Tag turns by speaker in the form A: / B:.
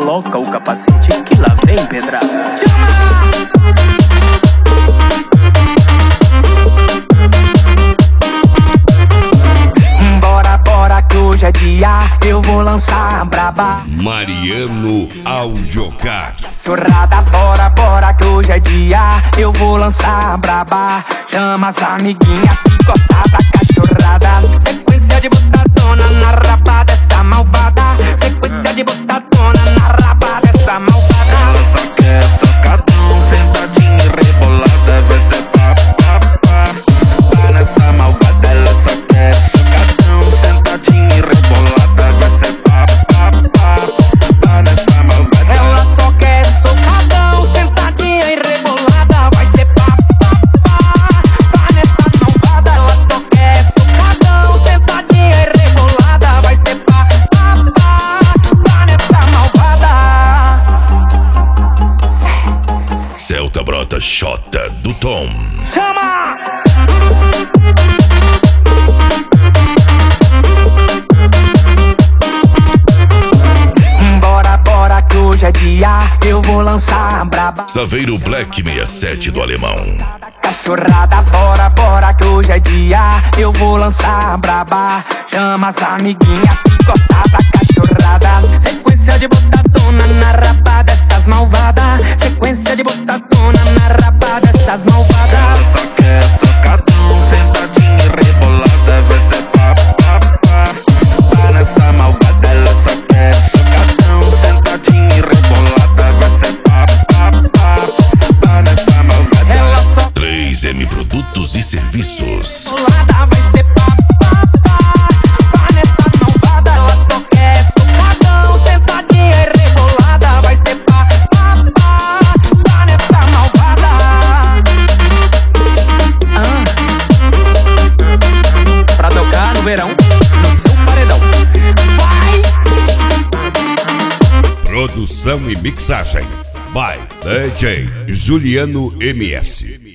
A: coloca o capacete que lá vem pedrada. Bora, bora que hoje é dia, eu vou lançar a braba.
B: Mariano Audiocar.
A: Chorrada, bora, bora que hoje é dia, eu vou lançar a braba. Chama as amiguinhas que gosta da cachorrada. Sequência de botadona na raba dessa malvada. Sequência de botadona na raba dessa malvada.
C: Ela só quer socadão, sentadinha e rebolada. Vai ser pá, pá, pá. Tá nessa malvada. Ela só quer socadão, sentadinha e rebolada. Vai ser pá, pá, pá. Tá nessa malvada.
A: Ela só quer socadão, sentadinha e rebolada. Vai ser pá, pá, pá. Tá nessa malvada. Ela só quer socadão, sentadinha e rebolada. Vai ser pá, pá, pá. Tá nessa malvada.
B: Celta Brota Xota do Tom.
A: Chama! Bora, bora que hoje é dia, eu vou lançar a braba.
B: Saveiro Black 67 do Alemão.
A: Cachorrada, bora, bora que hoje é dia, eu vou lançar a braba. Chama as amiguinhas que gosta da cachorrada. Sequência de botadona na raba dessas malvadas. Sequência de botadona na raba dessas malvadas.
C: Ela só quer socadão, sentadinha e rebolada. Vai ser pá, pá, pá. Tá nessa malvada. Ela só quer socadão, sentadinha e rebolada. Vai ser pá, pá, pá. Tá nessa malvada.
A: Ela só
B: 3M Produtos e Serviços.
A: bolada, vai ser pá, pá, pá. Tá nessa malvada. Ela só quer socadão, sentadinha e rebolada. Vai ser pá, pá, pá. Tá nessa malvada. Pra tocar no verão, no seu paredão. Vai!
B: Produção e mixagem by DJ Juliano MS.